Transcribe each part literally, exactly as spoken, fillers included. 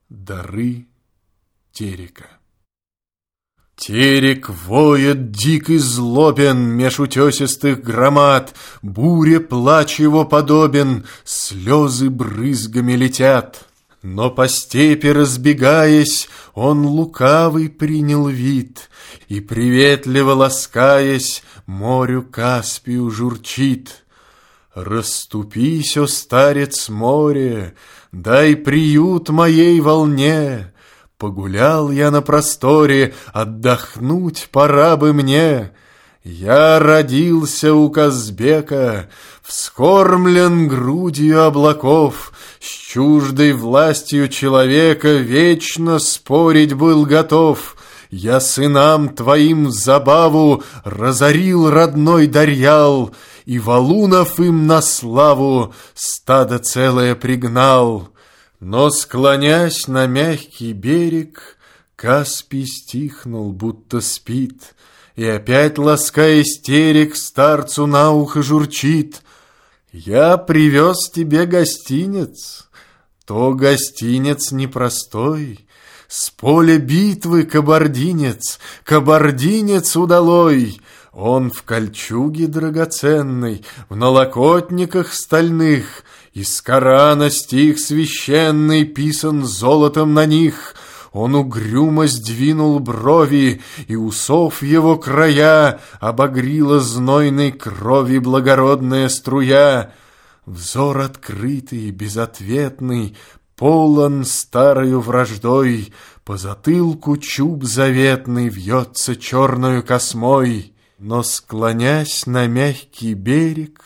Дары Терека. Терек воет дик и злобен меж утесистых громад, буре плач его подобен, слезы брызгами летят. Но по степи разбегаясь, он лукавый принял вид, и, приветливо ласкаясь, морю Каспию журчит. Расступись, о старец море, дай приют моей волне. Погулял я на просторе, отдохнуть пора бы мне. Я родился у Казбека, вскормлен грудью облаков, с чуждой властью человека вечно спорить был готов. Я сынам твоим в забаву разорил родной Дарьял, и валунов им на славу стадо целое пригнал. Но, склонясь на мягкий берег, Каспий стихнул, будто спит, и опять, ласкаясь, Терек старцу на ухо журчит: «Я привез тебе гостинец, то гостинец непростой, с поля битвы кабардинец, кабардинец удалой. Он в кольчуге драгоценной, в налокотниках стальных, из Корана стих священный писан золотом на них. Он угрюмо сдвинул брови, и усов его края обогрила знойной крови благородная струя. Взор открытый, безответный, полон старою враждой, по затылку чуб заветный вьется черною космой. Но, склонясь на мягкий берег,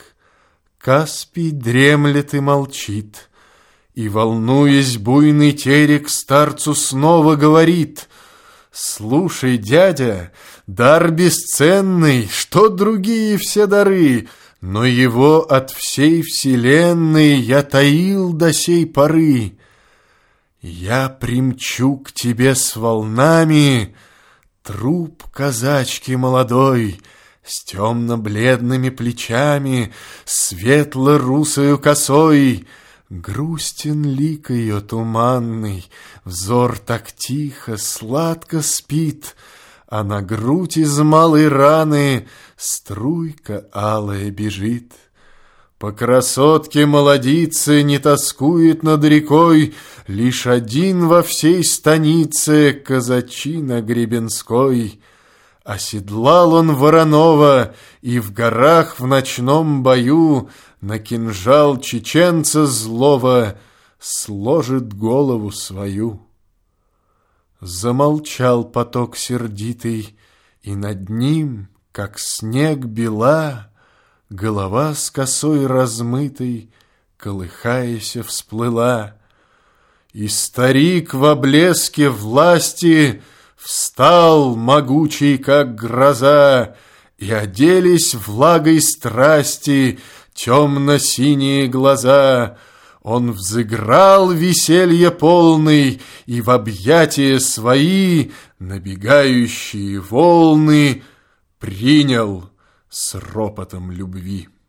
Каспий дремлет и молчит, и, волнуясь, буйный Терек старцу снова говорит: «Слушай, дядя, дар бесценный, что другие все дары, но его от всей вселенной я таил до сей поры. Я примчу к тебе с волнами труп казачки молодой, с темно-бледными плечами, светло-русою косой. Грустен лик ее туманный, взор так тихо, сладко спит, а на грудь из малой раны струйка алая бежит. По красотке молодицы не тоскует над рекой лишь один во всей станице казачина Гребенской. Оседлал он Воронова, и в горах в ночном бою на кинжал чеченца злого сложит голову свою». Замолчал поток сердитый, и над ним, как снег бела, голова с косой размытой, колыхаясь, всплыла. И старик в блеске власти встал, могучий, как гроза, и оделись влагой страсти темно-синие глаза. Он взыграл веселье полный, и в объятия свои набегающие волны принял с ропотом любви.